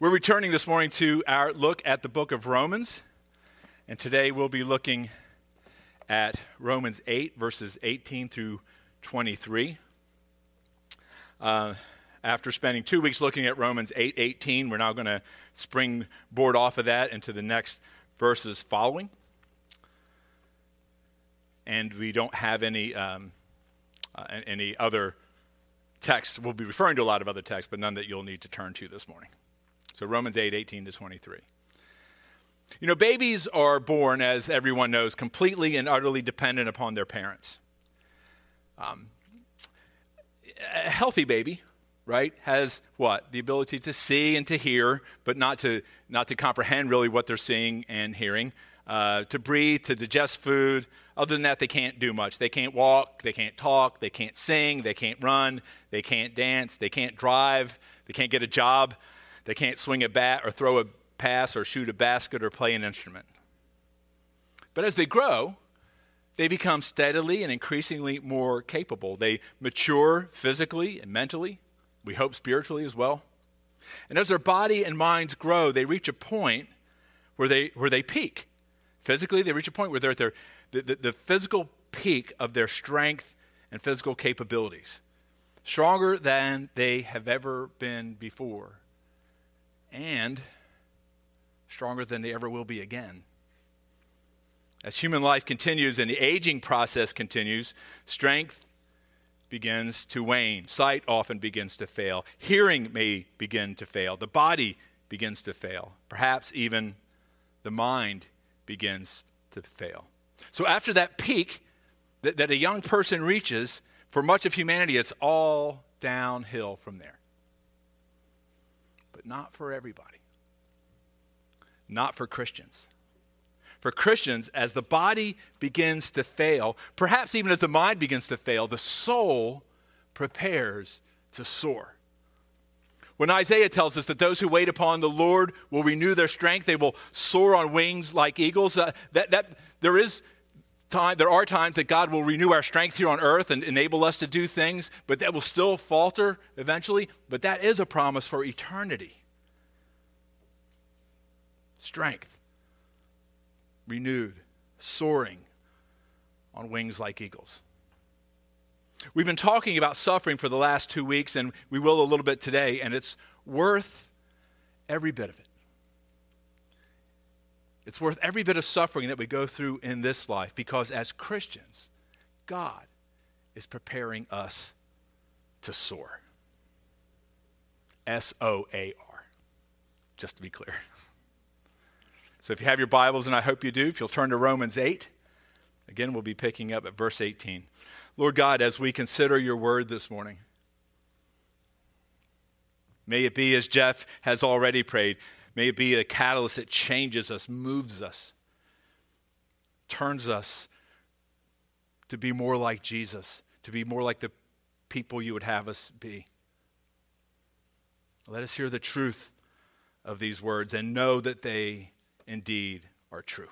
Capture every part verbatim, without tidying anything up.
We're returning this morning to our look at the book of Romans, and today we'll be looking at Romans eight, verses eighteen through twenty-three. Uh, after spending two weeks looking at Romans eight eighteen, we're now going to springboard off of that into the next verses following. And we don't have any um, uh, any other texts. We'll be referring to a lot of other texts, but none that you'll need to turn to this morning. So Romans eight eighteen to twenty-three. You know, babies are born, as everyone knows, completely and utterly dependent upon their parents. Um, a healthy baby, right, has what? The ability to see and to hear, but not to not to comprehend really what they're seeing and hearing. Uh, to breathe, to digest food. Other than that, they can't do much. They can't walk, they can't talk, they can't sing, they can't run, they can't dance, they can't drive, they can't get a job. They can't swing a bat or throw a pass or shoot a basket or play an instrument. But as they grow, they become steadily and increasingly more capable. They mature physically and mentally, we hope spiritually as well. And as their body and minds grow, they reach a point where they where they peak. Physically, they reach a point where they're at their the, the, the physical peak of their strength and physical capabilities, stronger than they have ever been before. And stronger than they ever will be again. As human life continues and the aging process continues, strength begins to wane. Sight often begins to fail. Hearing may begin to fail. The body begins to fail. Perhaps even the mind begins to fail. So after that peak that, that a young person reaches, for much of humanity, it's all downhill from there. But not for everybody. Not for Christians. For Christians, as the body begins to fail, perhaps even as the mind begins to fail, the soul prepares to soar. When Isaiah tells us that those who wait upon the Lord will renew their strength, they will soar on wings like eagles, uh, that, that there is time, there are times that God will renew our strength here on earth and enable us to do things, but that will still falter eventually. But that is a promise for eternity. Strength, renewed, soaring on wings like eagles. We've been talking about suffering for the last two weeks, and we will a little bit today, and it's worth every bit of it. It's worth every bit of suffering that we go through in this life, because as Christians, God is preparing us to soar. S O A R, just to be clear. So if you have your Bibles, and I hope you do, if you'll turn to Romans eight, again, we'll be picking up at verse eighteen. Lord God, as we consider your word this morning, may it be as Jeff has already prayed, may it be a catalyst that changes us, moves us, turns us to be more like Jesus, to be more like the people you would have us be. Let us hear the truth of these words and know that they indeed are true.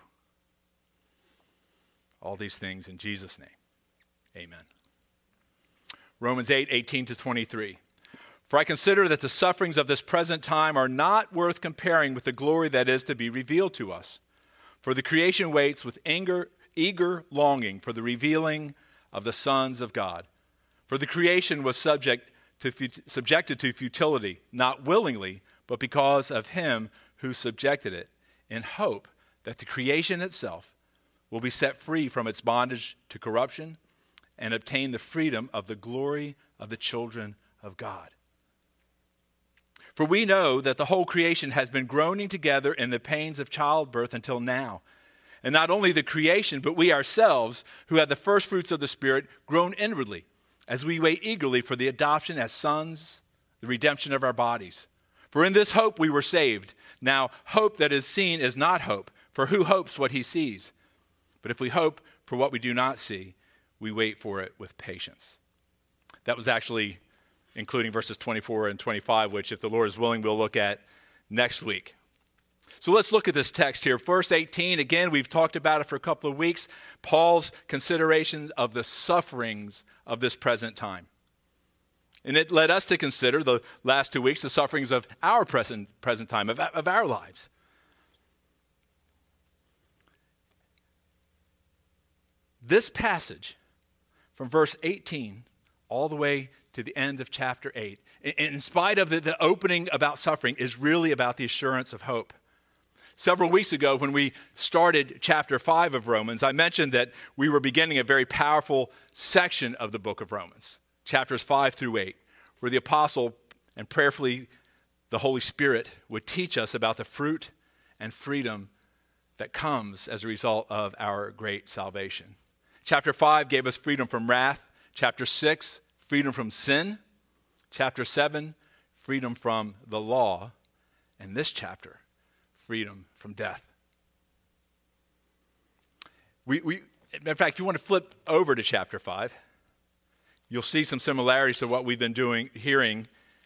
All these things in Jesus' name. Amen. Romans eight eighteen to twenty-three. For I consider that the sufferings of this present time are not worth comparing with the glory that is to be revealed to us. For the creation waits with eager, eager longing for the revealing of the sons of God. For the creation was subject to, subjected to futility, not willingly, but because of him who subjected it, in hope that the creation itself will be set free from its bondage to corruption and obtain the freedom of the glory of the children of God. For we know that the whole creation has been groaning together in the pains of childbirth until now. And not only the creation, but we ourselves, who have the first fruits of the Spirit, groan inwardly, as we wait eagerly for the adoption as sons, the redemption of our bodies. For in this hope we were saved. Now, hope that is seen is not hope, for who hopes what he sees? But if we hope for what we do not see, we wait for it with patience. That was actually including verses twenty-four and twenty-five, which, if the Lord is willing, we'll look at next week. So let's look at this text here. Verse eighteen, again, we've talked about it for a couple of weeks. Paul's consideration of the sufferings of this present time. And it led us to consider the last two weeks the sufferings of our present, present time, of, of our lives. This passage from verse eighteen all the way to the end of chapter eight, in, in spite of the, the opening about suffering, is really about the assurance of hope. Several weeks ago, when we started chapter five of Romans, I mentioned that we were beginning a very powerful section of the book of Romans, chapters five through eight, where the apostle and prayerfully the Holy Spirit would teach us about the fruit and freedom that comes as a result of our great salvation. Chapter five gave us freedom from wrath. Chapter six, freedom from sin. Chapter seven, freedom from the law. And this chapter, freedom from death. We, we, in fact, if you want to flip over to chapter five, you'll see some similarities to what we've been doing, hearing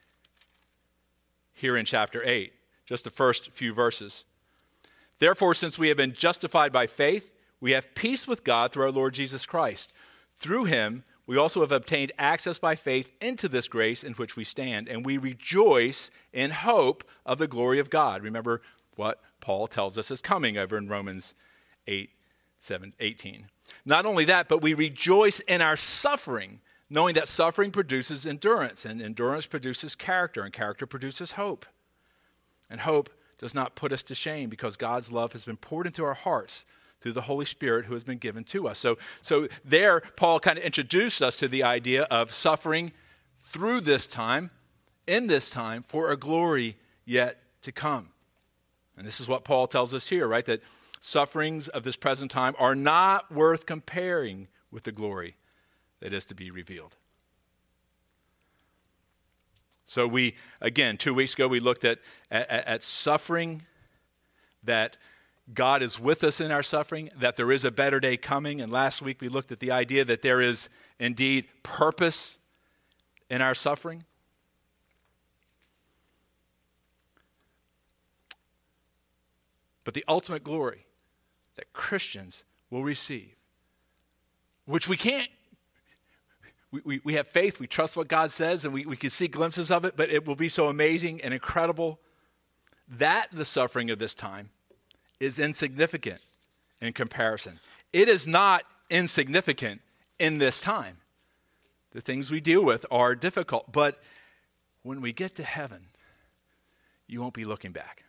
here in chapter eight, just the first few verses. Therefore, since we have been justified by faith, we have peace with God through our Lord Jesus Christ. Through him, we also have obtained access by faith into this grace in which we stand, and we rejoice in hope of the glory of God. Remember what Paul tells us is coming over in Romans eight, seven, eighteen. Not only that, but we rejoice in our suffering, knowing that suffering produces endurance, and endurance produces character, and character produces hope. And hope does not put us to shame, because God's love has been poured into our hearts through the Holy Spirit who has been given to us. So, so there, Paul kind of introduced us to the idea of suffering through this time, in this time, for a glory yet to come. And this is what Paul tells us here, right? That sufferings of this present time are not worth comparing with the glory that is to be revealed. So we, again, two weeks ago, we looked at, at, at suffering, that God is with us in our suffering, that there is a better day coming. And last week we looked at the idea that there is indeed purpose in our suffering. But the ultimate glory that Christians will receive, which we can't, we, we, we have faith, we trust what God says, and we, we can see glimpses of it, but it will be so amazing and incredible that the suffering of this time is insignificant in comparison. It is not insignificant in this time. The things we deal with are difficult, but when we get to heaven, you won't be looking back.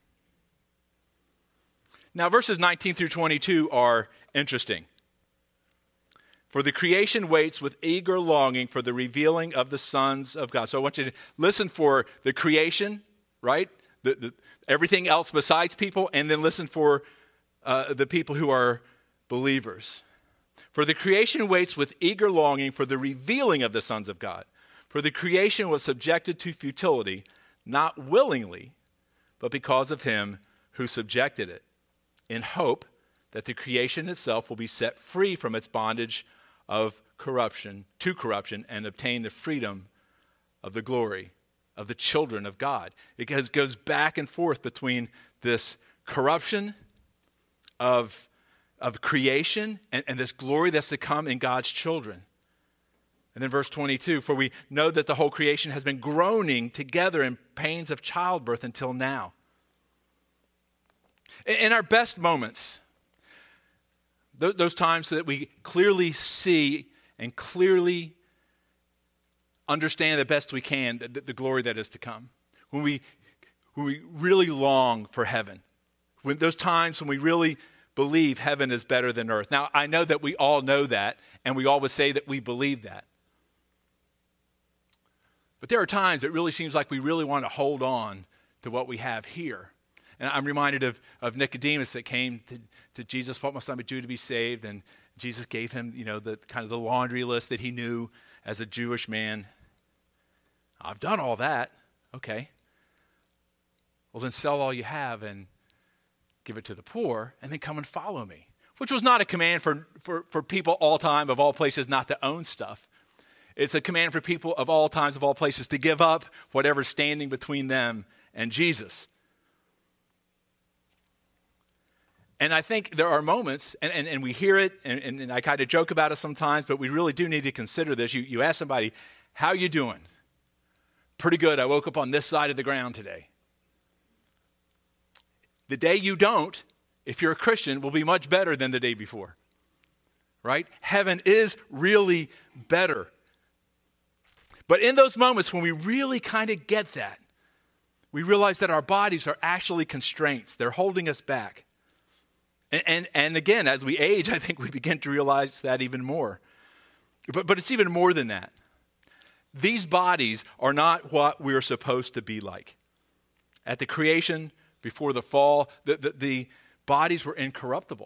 Now, verses nineteen through twenty-two are interesting. For the creation waits with eager longing for the revealing of the sons of God. So I want you to listen for the creation, right? The, the, everything else besides people, and then listen for uh, the people who are believers. For the creation waits with eager longing for the revealing of the sons of God. For the creation was subjected to futility, not willingly, but because of him who subjected it, in hope that the creation itself will be set free from its bondage of corruption to corruption and obtain the freedom of the glory of the children of God. It goes, goes back and forth between this corruption of, of creation and, and this glory that's to come in God's children. And then verse twenty-two, for we know that the whole creation has been groaning together in pains of childbirth until now. In, in our best moments, th- those times that we clearly see and clearly understand the best we can the, the glory that is to come. When we, when we really long for heaven. When those times when we really believe heaven is better than earth. Now, I know that we all know that, and we always say that we believe that. But there are times it really seems like we really want to hold on to what we have here. And I'm reminded of, of Nicodemus that came to, to Jesus, what must I do to be saved? And Jesus gave him, you know, the kind of the laundry list that he knew as a Jewish man. I've done all that. Okay. Well, then sell all you have and give it to the poor, and then come and follow me. Which was not a command for, for, for people all time, of all places, not to own stuff. It's a command for people of all times, of all places, to give up whatever's standing between them and Jesus. And I think there are moments, and, and, and we hear it, and, and, and I kind of joke about it sometimes, but we really do need to consider this. You, you ask somebody, how you doing? Pretty good. I woke up on this side of the ground today. The day you don't, if you're a Christian, will be much better than the day before. Right? Heaven is really better. But in those moments when we really kind of get that, we realize that our bodies are actually constraints. They're holding us back. And, and, and again, as we age, I think we begin to realize that even more. But, but it's even more than that. These bodies are not what we're supposed to be like. At the creation, before the fall, the, the, the bodies were incorruptible.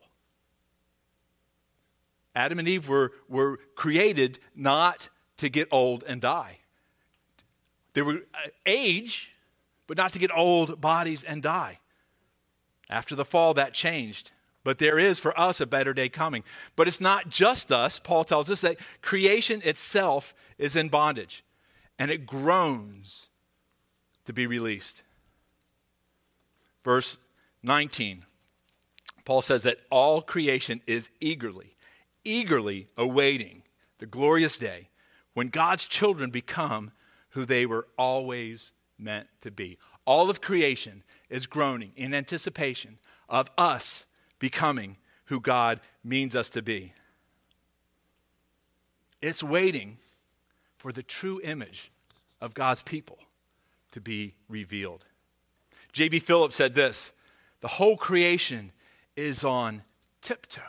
Adam and Eve were, were created not to get old and die. They were uh, age, but not to get old bodies and die. After the fall, that changed. But there is for us a better day coming. But it's not just us. Paul tells us that creation itself is in bondage, and it groans to be released. Verse nineteen, Paul says that all creation is eagerly, eagerly awaiting the glorious day when God's children become who they were always meant to be. All of creation is groaning in anticipation of us becoming who God means us to be. It's waiting for the true image of God's people to be revealed. J B Phillips said this: the whole creation is on tiptoe,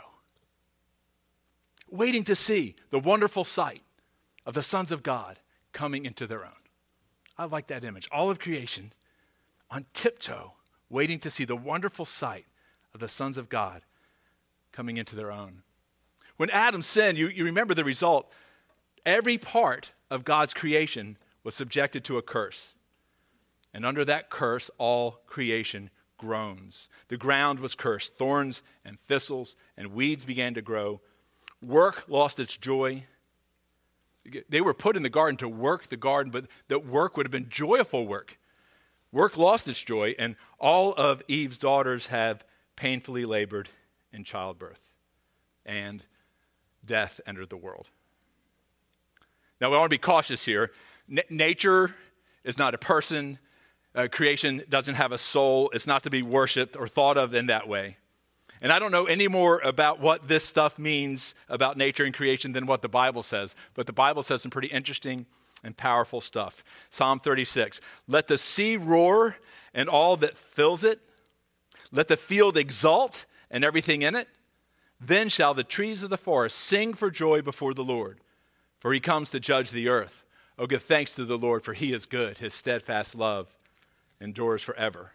waiting to see the wonderful sight of the sons of God coming into their own. I like that image. All of creation on tiptoe, waiting to see the wonderful sight of the sons of God coming into their own. When Adam sinned, you, you remember the result. Every part of God's creation was subjected to a curse. And under that curse, all creation groans. The ground was cursed. Thorns and thistles and weeds began to grow. Work lost its joy. They were put in the garden to work the garden, but that work would have been joyful work. Work lost its joy, and all of Eve's daughters have painfully labored in childbirth, and death entered the world. Now, we want to be cautious here. N- nature is not a person. Uh, creation doesn't have a soul. It's not to be worshipped or thought of in that way. And I don't know any more about what this stuff means about nature and creation than what the Bible says. But the Bible says some pretty interesting and powerful stuff. Psalm thirty-six, let the sea roar and all that fills it. Let the field exult and everything in it. Then shall the trees of the forest sing for joy before the Lord, for he comes to judge the earth. Oh, give thanks to the Lord, for he is good. His steadfast love endures forever.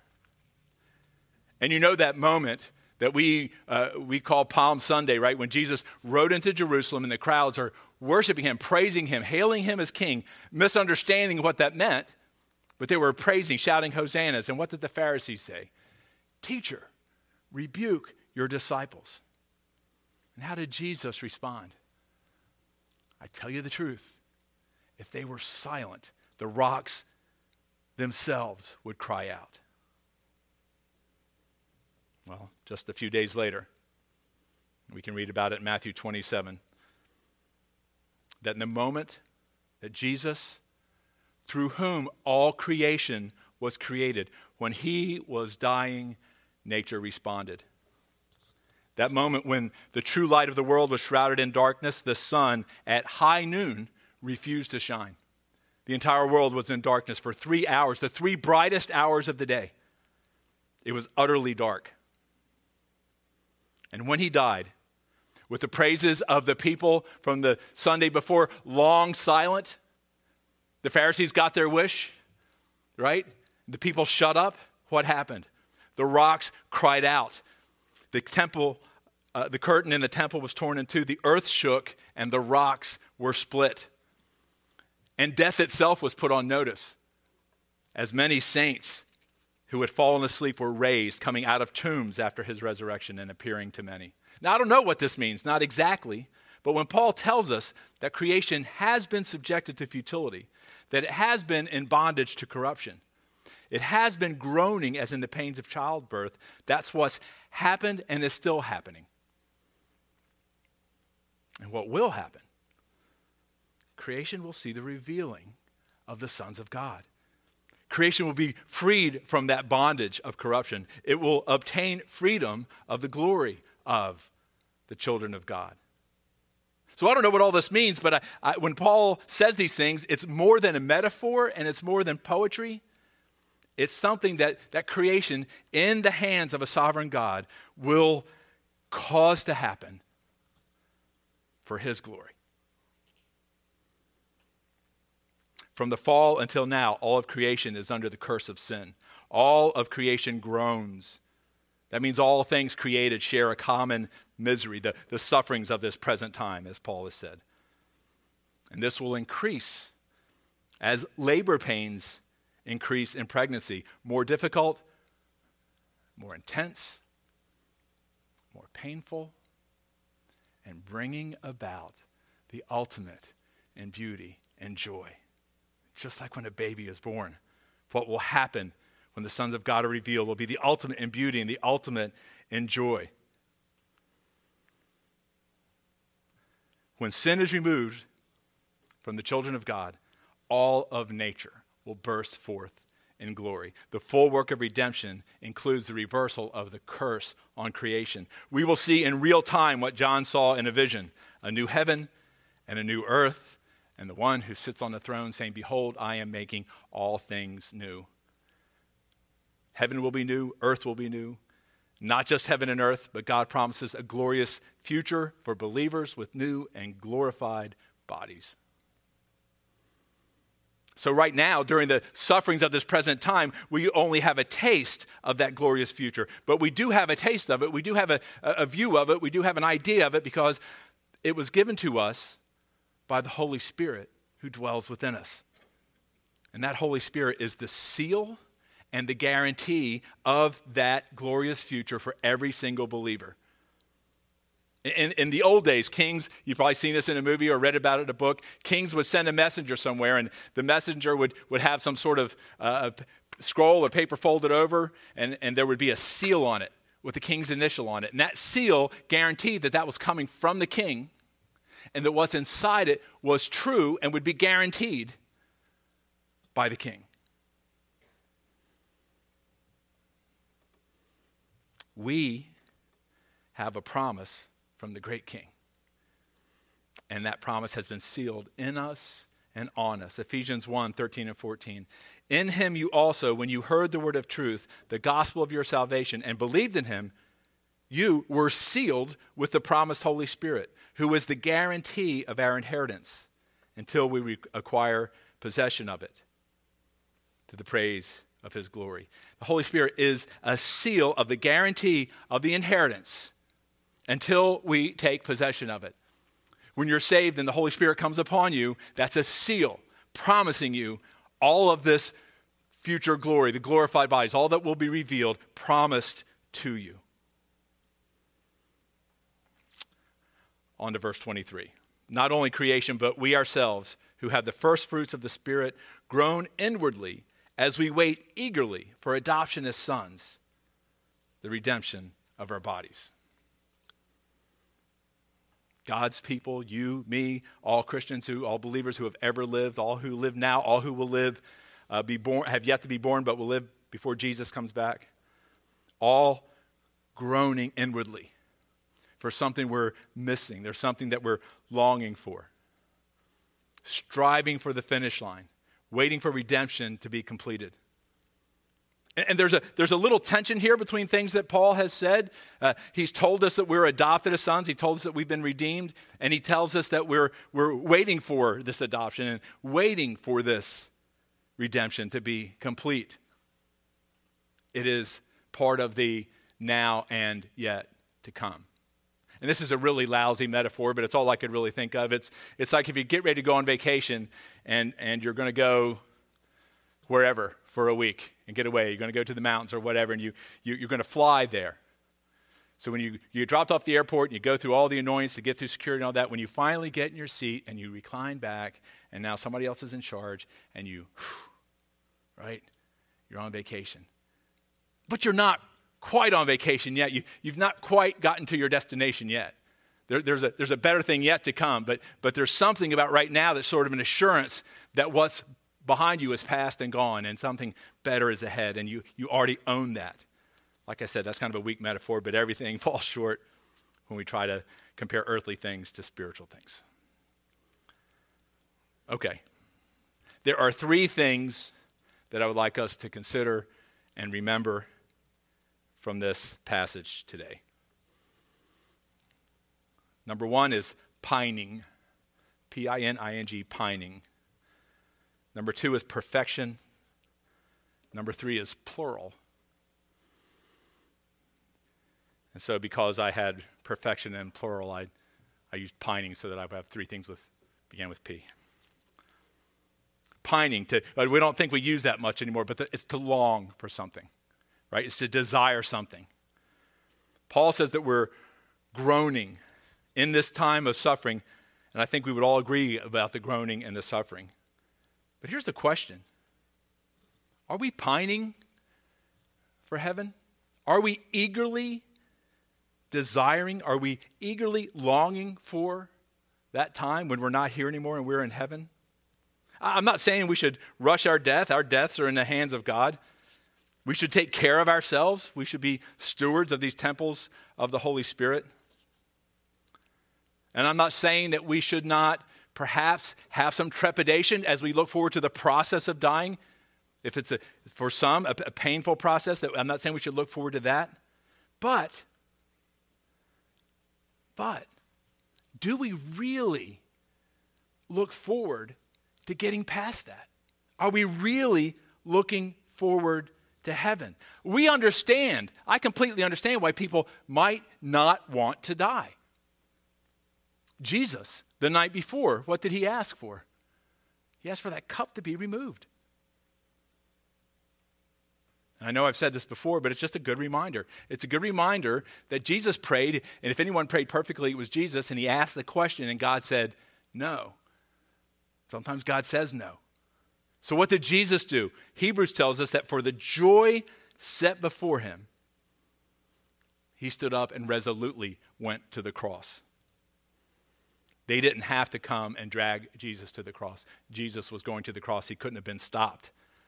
And you know that moment that we uh, we call Palm Sunday, right? When Jesus rode into Jerusalem and the crowds are worshiping him, praising him, hailing him as king, misunderstanding what that meant, but they were praising, shouting hosannas. And what did the Pharisees say? Teacher, rebuke your disciples. And how did Jesus respond? I tell you the truth, if they were silent, the rocks themselves would cry out. Well, just a few days later, we can read about it in Matthew twenty-seven, that in the moment that Jesus, through whom all creation was created, when he was dying, nature responded. That moment when the true light of the world was shrouded in darkness, the sun at high noon refused to shine. The entire world was in darkness for three hours, the three brightest hours of the day. It was utterly dark. And when he died, with the praises of the people from the Sunday before long silent, the Pharisees got their wish, right? The people shut up. What happened? The rocks cried out. The temple, uh, the curtain in the temple was torn in two. The earth shook and the rocks were split. And death itself was put on notice, as many saints who had fallen asleep were raised, coming out of tombs after his resurrection and appearing to many. Now, I don't know what this means, not exactly, but when Paul tells us that creation has been subjected to futility, that it has been in bondage to corruption, it has been groaning as in the pains of childbirth, that's what's happened and is still happening. And what will happen? Creation will see the revealing of the sons of God. Creation will be freed from that bondage of corruption. It will obtain freedom of the glory of the children of God. So I don't know what all this means, but I, I, when Paul says these things, it's more than a metaphor and it's more than poetry. It's something that, that creation in the hands of a sovereign God will cause to happen for his glory. From the fall until now, all of creation is under the curse of sin. All of creation groans. That means all things created share a common misery, the, the sufferings of this present time, as Paul has said. And this will increase as labor pains increase in pregnancy. More difficult, more intense, more painful, and bringing about the ultimate in beauty and joy. Just like when a baby is born, what will happen when the sons of God are revealed will be the ultimate in beauty and the ultimate in joy. When sin is removed from the children of God, all of nature will burst forth in glory. The full work of redemption includes the reversal of the curse on creation. We will see in real time what John saw in a vision, a new heaven and a new earth, and the one who sits on the throne saying, "Behold, I am making all things new." Heaven will be new, earth will be new. Not just heaven and earth, but God promises a glorious future for believers with new and glorified bodies. So right now, during the sufferings of this present time, we only have a taste of that glorious future. But we do have a taste of it. We do have a, a view of it. We do have an idea of it because it was given to us by the Holy Spirit who dwells within us. And that Holy Spirit is the seal and the guarantee of that glorious future for every single believer. In, in the old days, kings, you've probably seen this in a movie or read about it in a book, kings would send a messenger somewhere, and the messenger would, would have some sort of uh, scroll or paper folded over, and, and there would be a seal on it with the king's initial on it. And that seal guaranteed that that was coming from the king, and that what's inside it was true and would be guaranteed by the king. We have a promise from the great king. And that promise has been sealed in us and on us. Ephesians one, thirteen and fourteen. In him you also, when you heard the word of truth, the gospel of your salvation, and believed in him, you were sealed with the promised Holy Spirit, who is the guarantee of our inheritance until we re- acquire possession of it, to the praise of his glory. The Holy Spirit is a seal of the guarantee of the inheritance until we take possession of it. When you're saved and the Holy Spirit comes upon you, that's a seal promising you all of this future glory, the glorified bodies, all that will be revealed, promised to you. On to verse twenty-three. Not only creation, but we ourselves, who have the first fruits of the Spirit, groan inwardly as we wait eagerly for adoption as sons, the redemption of our bodies. God's people, you, me, all Christians, who, all believers who have ever lived, all who live now, all who will live, uh, be born, have yet to be born, but will live before Jesus comes back, all groaning inwardly for something we're missing. There's something that we're longing for, striving for the finish line, waiting for redemption to be completed. And, and there's a there's a little tension here between things that Paul has said. Uh, he's told us that we're adopted as sons. He told us that we've been redeemed. And he tells us that we're we're waiting for this adoption and waiting for this redemption to be complete. It is part of the now and yet to come. And this is a really lousy metaphor, but it's all I could really think of. It's it's like if you get ready to go on vacation and, and you're going to go wherever for a week and get away. You're going to go to the mountains or whatever, and you, you, you're going to fly there. So when you, you dropped off the airport and you go through all the annoyance to get through security and all that, when you finally get in your seat and you recline back and now somebody else is in charge and you, right, you're on vacation. But you're not quite on vacation yet. You, you've not quite gotten to your destination yet. There, there's, a, there's a better thing yet to come, but, but there's something about right now that's sort of an assurance that what's behind you is past and gone, and something better is ahead, and you, you already own that. Like I said, that's kind of a weak metaphor, but everything falls short when we try to compare earthly things to spiritual things. Okay. There are three things that I would like us to consider and remember from this passage today. Number one is pining, P I N I N G, pining. Number two is perfection. Number three is plural. And so because I had perfection and plural, I, I used pining so that I would have three things with began with P. Pining, to we don't think we use that much anymore, but the, it's to long for something, right? It's to desire something. Paul says that we're groaning in this time of suffering, and I think we would all agree about the groaning and the suffering. But here's the question. Are we pining for heaven? Are we eagerly desiring? Are we eagerly longing for that time when we're not here anymore and we're in heaven? I'm not saying we should rush our death. Our deaths are in the hands of God. We should take care of ourselves. We should be stewards of these temples of the Holy Spirit. And I'm not saying that we should not perhaps have some trepidation as we look forward to the process of dying. If it's, a, for some, a, a painful process, that I'm not saying we should look forward to that. But, but, do we really look forward to getting past that? Are we really looking forward to heaven? We understand, I completely understand why people might not want to die. Jesus, the night before, what did he ask for? He asked for that cup to be removed. And I know I've said this before, but it's just a good reminder. It's a good reminder that Jesus prayed, and if anyone prayed perfectly, it was Jesus, and he asked the question, and God said, no. Sometimes God says no. So what did Jesus do? Hebrews tells us that for the joy set before him, he stood up and resolutely went to the cross. They didn't have to come and drag Jesus to the cross. Jesus was going to the cross. He couldn't have been stopped.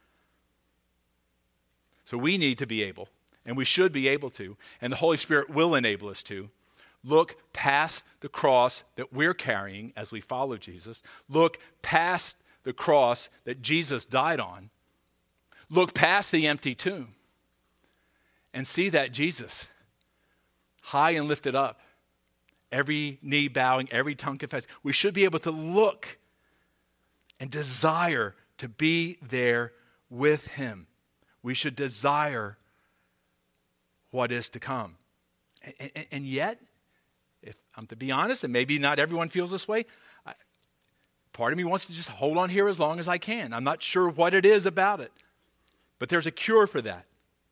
So we need to be able, and we should be able to, and the Holy Spirit will enable us to, look past the cross that we're carrying as we follow Jesus. Look past the cross that Jesus died on. Look past the empty tomb and see that Jesus, high and lifted up, every knee bowing, every tongue confessing. We should be able to look and desire to be there with him. We should desire what is to come. And, and, and yet, if I'm to be honest, and maybe not everyone feels this way, I, part of me wants to just hold on here as long as I can. I'm not sure what it is about it, but there's a cure for that.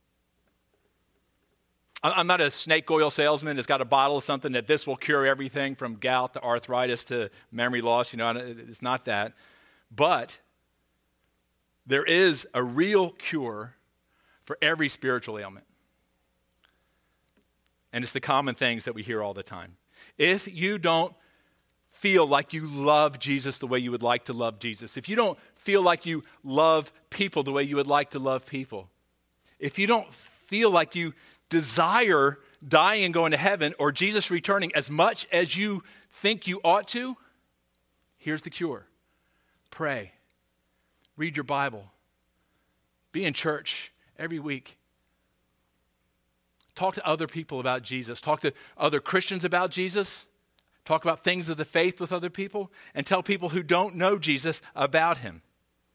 I'm not a snake oil salesman that's got a bottle of something that this will cure everything from gout to arthritis to memory loss. You know, it's not that. But there is a real cure for every spiritual ailment. And it's the common things that we hear all the time. If you don't feel like you love Jesus the way you would like to love Jesus, if you don't feel like you love people the way you would like to love people, if you don't feel like you desire dying and going to heaven or Jesus returning as much as you think you ought to, here's the cure. Pray. Read your Bible. Be in church every week. Talk to other people about Jesus. Talk to other Christians about Jesus. Talk about things of the faith with other people. And tell people who don't know Jesus about him.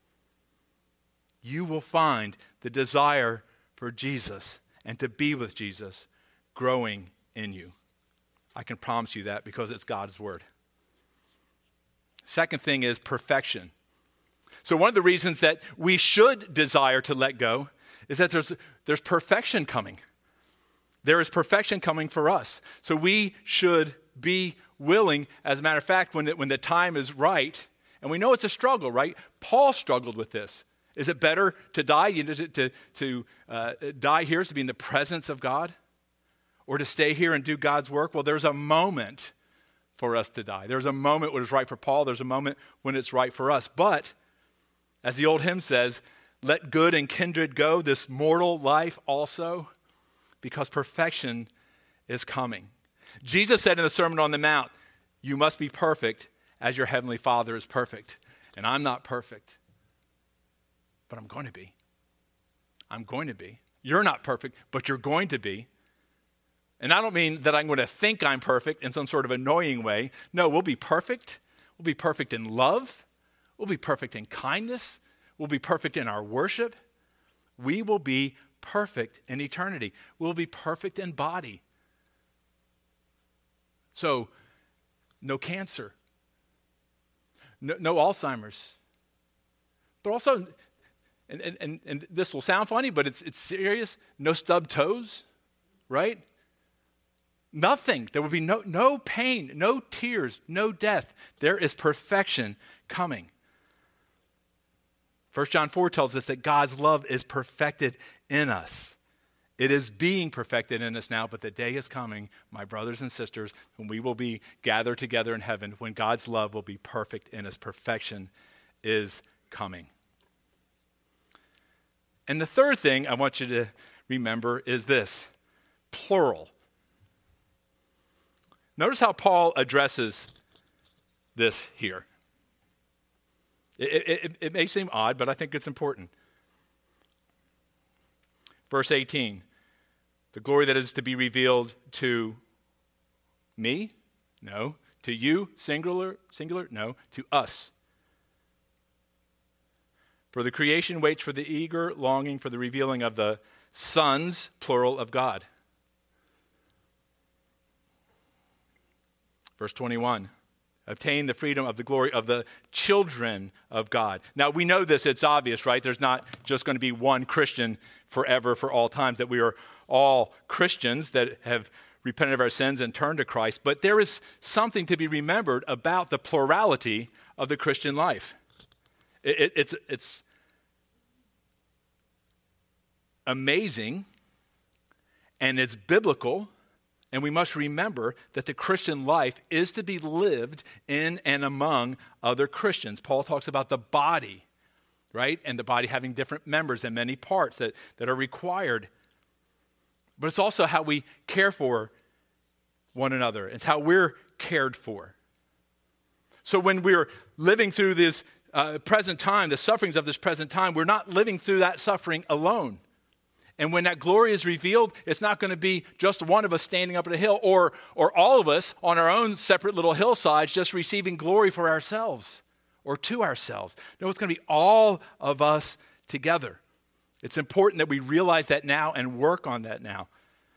You will find the desire for Jesus and to be with Jesus growing in you. I can promise you that because it's God's word. Second thing is perfection. So one of the reasons that we should desire to let go is that there's, there's perfection coming. There is perfection coming for us. So we should be willing, as a matter of fact, when, it, when the time is right, and we know it's a struggle, right? Paul struggled with this. Is it better to die, you know, to, to, to uh, die here, to be in the presence of God, or to stay here and do God's work? Well, there's a moment for us to die. There's a moment when it's right for Paul. There's a moment when it's right for us. But As the old hymn says, let good and kindred go, this mortal life also, because perfection is coming. Jesus said in the Sermon on the Mount, you must be perfect as your heavenly Father is perfect. And I'm not perfect, but I'm going to be. I'm going to be. You're not perfect, but you're going to be. And I don't mean that I'm going to think I'm perfect in some sort of annoying way. No, we'll be perfect. We'll be perfect in love. We'll be perfect in kindness. We'll be perfect in our worship. We will be perfect in eternity. We'll be perfect in body. So, no cancer. No, no Alzheimer's. But also, and, and, and this will sound funny, but it's, it's serious, no stubbed toes, right? Nothing. There will be no, no pain, no tears, no death. There is perfection coming. First John four tells us that God's love is perfected in us. It is being perfected in us now, but the day is coming, my brothers and sisters, when we will be gathered together in heaven, when God's love will be perfect in us. Perfection is coming. And the third thing I want you to remember is this, plural. Notice how Paul addresses this here. It, it, it may seem odd, but I think it's important. Verse eighteen, the glory that is to be revealed to me? No. To you, singular, singular? No. To us. For the creation waits for the eager longing for the revealing of the sons, plural, of God. Verse twenty-one, obtain the freedom of the glory of the children of God. Now we know this, it's obvious, right? There's not just going to be one Christian forever, for all times, that we are all Christians that have repented of our sins and turned to Christ. But there is something to be remembered about the plurality of the Christian life. It, it, it's, it's amazing, and it's biblical. And we must remember that the Christian life is to be lived in and among other Christians. Paul talks about the body, right? And the body having different members and many parts that, that are required. But it's also how we care for one another. It's how we're cared for. So when we're living through this uh, present time, the sufferings of this present time, we're not living through that suffering alone. And when that glory is revealed, it's not going to be just one of us standing up at a hill or, or all of us on our own separate little hillsides just receiving glory for ourselves or to ourselves. No, it's going to be all of us together. It's important that we realize that now and work on that now.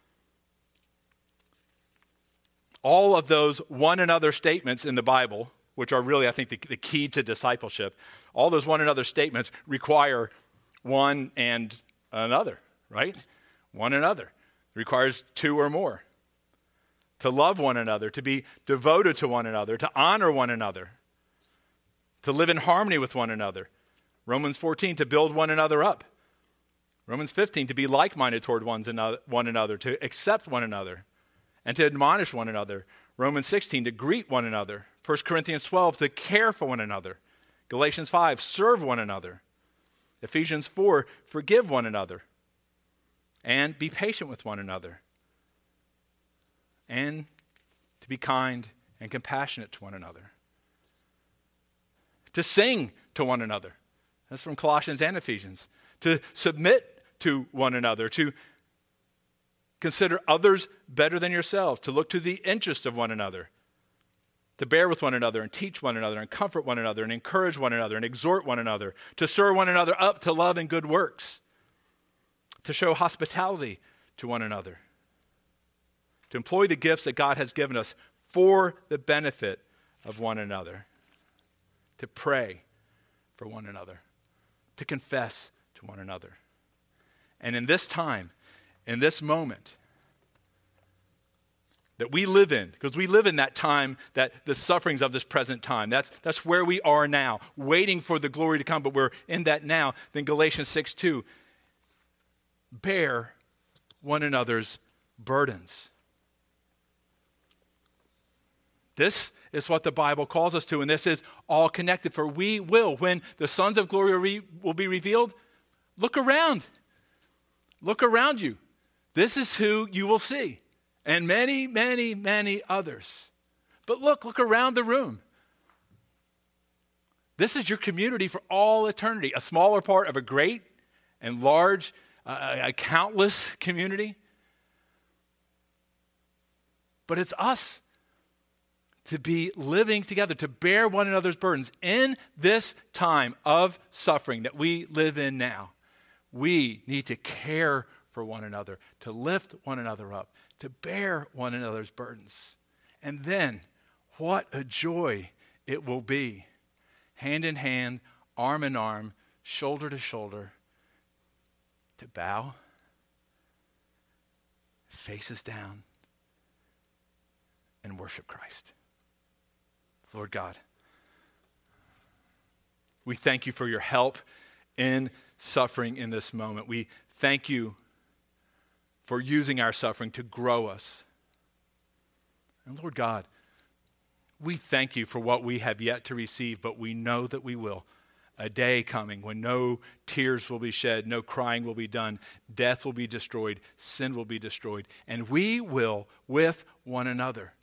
All of those one another statements in the Bible, which are really, I think, the, the key to discipleship, all those one another statements require one and another. Right? One another. It requires two or more. To love one another, to be devoted to one another, to honor one another, to live in harmony with one another. Romans fourteen, to build one another up. Romans fifteen, to be like-minded toward one another, to accept one another, and to admonish one another. Romans sixteen, to greet one another. First Corinthians twelve, to care for one another. Galatians five, serve one another. Ephesians four, forgive one another. And be patient with one another. And to be kind and compassionate to one another. To sing to one another. That's from Colossians and Ephesians. To submit to one another. To consider others better than yourselves. To look to the interest of one another. To bear with one another and teach one another and comfort one another and encourage one another and exhort one another. To stir one another up to love and good works. To show hospitality to one another. To employ the gifts that God has given us for the benefit of one another. To pray for one another. To confess to one another. And in this time, in this moment that we live in, because we live in that time, that the sufferings of this present time, that's, that's where we are now, waiting for the glory to come, but we're in that now. Then Galatians six two, bear one another's burdens. This is what the Bible calls us to, and this is all connected. For we will, when the sons of glory re- will be revealed, look around. Look around you. This is who you will see, and many, many, many others. But look, look around the room. This is your community for all eternity, a smaller part of a great and large, uh, a countless community. But it's us to be living together, to bear one another's burdens in this time of suffering that we live in now. We need to care for one another, to lift one another up, to bear one another's burdens. And then, what a joy it will be, hand in hand, arm in arm, shoulder to shoulder, to bow, faces down, and worship Christ. Lord God, we thank you for your help in suffering in this moment. We thank you for using our suffering to grow us. And Lord God, we thank you for what we have yet to receive, but we know that we will. A day coming when no tears will be shed, no crying will be done, death will be destroyed, sin will be destroyed, and we will, with one another,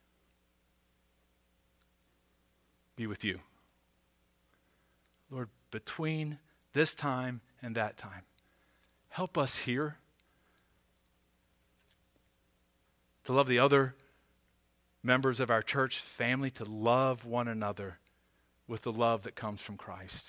be with you. Lord, between this time and that time, help us here to love the other members of our church family, to love one another with the love that comes from Christ.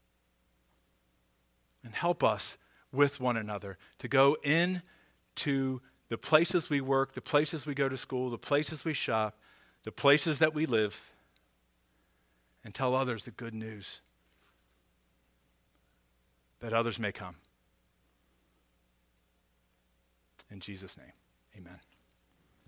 And help us with one another to go into the places we work, the places we go to school, the places we shop, the places that we live, and tell others the good news, that others may come. In Jesus' name, amen.